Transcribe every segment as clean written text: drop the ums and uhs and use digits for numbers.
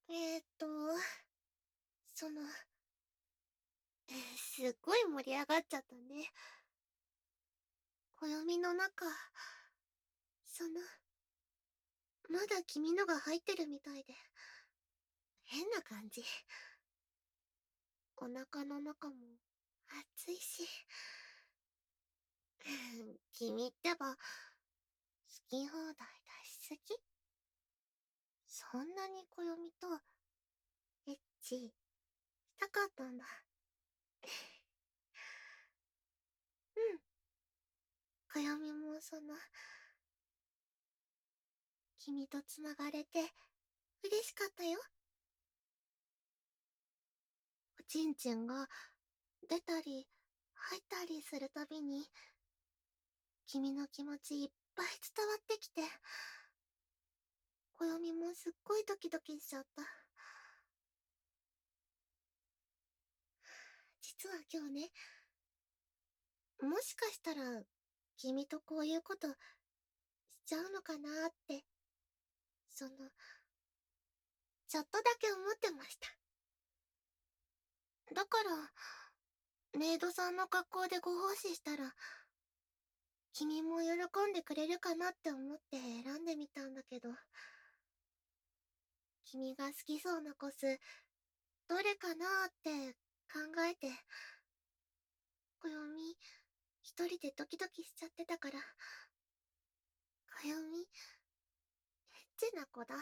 えーっと、その、すっごい盛り上がっちゃったね。暦の中、その、まだ君のが入ってるみたいで、変な感じ。お腹の中も暑いし。君ってば、好き放題出しすぎ？そんなに暦と、エッチ、したかったんだ。うん。暦も君と繋がれて、嬉しかったよ。おちんちんが、出たり、入ったりするたびに、君の気持ちいっぱい伝わってきて、暦もすっごいドキドキしちゃった。実は今日ね、もしかしたら、君とこういうことしちゃうのかなって、ちょっとだけ思ってました。だから、メイドさんの格好でご奉仕したら、君も喜んでくれるかなって思って選んでみたんだけど、君が好きそうなコス、どれかなって考えて、暦、一人でドキドキしちゃってたから、暦、エッチな子だ。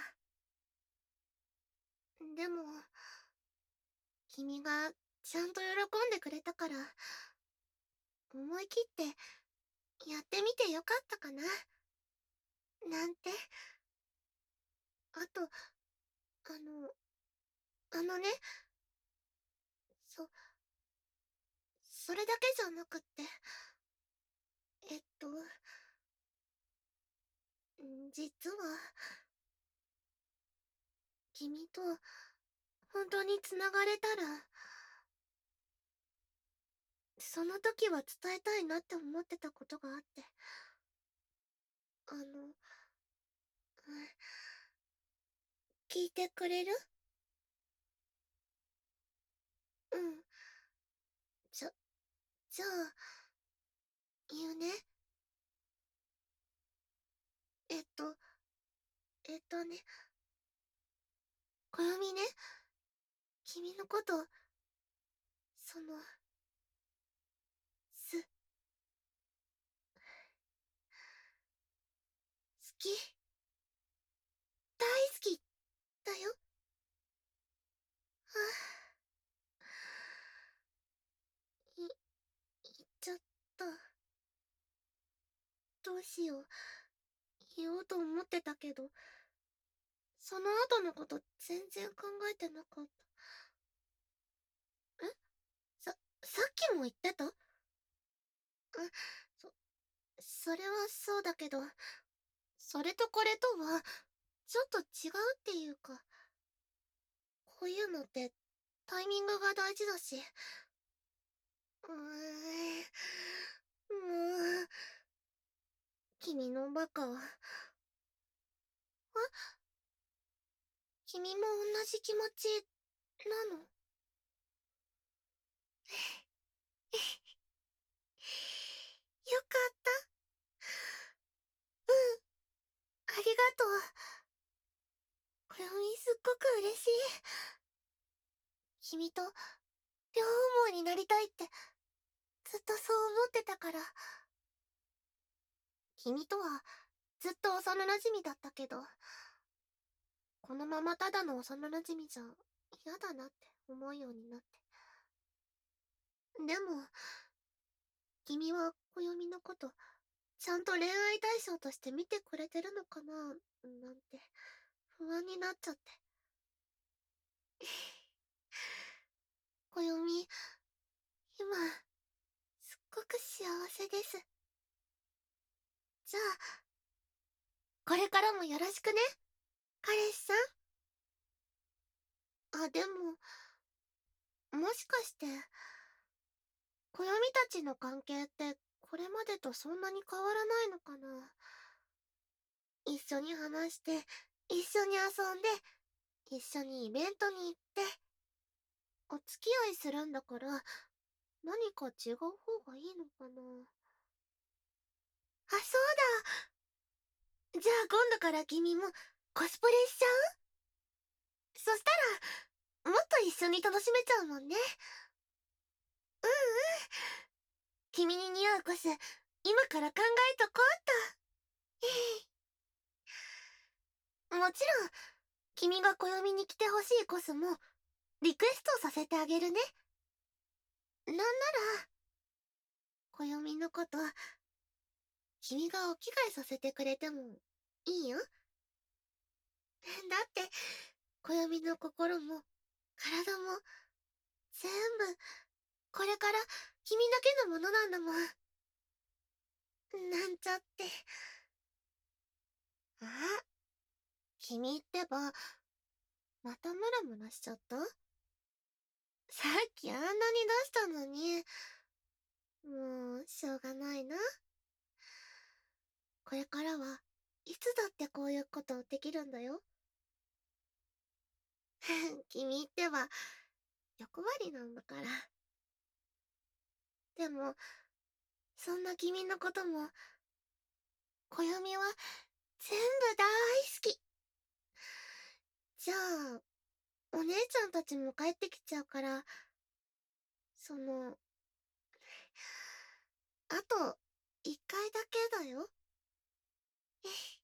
でも、君がちゃんと喜んでくれたから、思い切ってやってみてよかったかな、なんて。あと、あの、あのね、そ、それだけじゃなくって、えっと、実は、君と本当に繋がれたら、その時は伝えたいなって思ってたことがあって、あの、うん聞いてくれる？うん。じゃ、じゃあ、言うね。えっと、ね、暦ね、君のこと、その、好き、大好き、だよ。はぁ、言っちゃった。どうしよう。言おうと思ってたけど、その後のこと全然考えてなかった。さっきも言ってた？そ、それはそうだけど、それとこれとは、ちょっと違うっていうか、こういうのってタイミングが大事だし。もう、君のバカは。君も同じ気持ちなの？よかった。ありがとう。これすっごく嬉しい。君と両思いになりたいってずっとそう思ってたから。君とはずっと幼馴染だったけど、このままただの幼馴染じゃ嫌だなって思うようになって。でも、君は暦のことちゃんと恋愛対象として見てくれてるのかななんて不安になっちゃって。暦、今、すっごく幸せです。じゃあ、これからもよろしくね、彼氏さん。あ、でも、もしかして、暦たちの関係ってこれまでとそんなに変わらないのかな？一緒に話して、一緒に遊んで、 一緒にイベントに行って、お付き合いするんだから、何か違う方がいいのかな。あ、そうだ。じゃあ今度から君もコスプレしちゃう？そしたら、もっと一緒に楽しめちゃうもんね。うんうん。君に似合うコス、今から考えとこうっと。もちろん、君が暦に来てほしいコスも、リクエストさせてあげるね。なんなら、暦のこと、君がお着替えさせてくれてもいいよ。だって、暦の心も、体も、全部、これから君だけのものなんだもん。なんちゃって。あ、君ってば、またムラムラしちゃった？さっきあんなに出したのに。もう、しょうがないな。これからはいつだってこういうことできるんだよ。君ってば、欲張りなんだから。でも、そんな君のことも、暦は全部大好き。じゃあ、お姉ちゃんたちも帰ってきちゃうから、その、あと、一回だけだよ。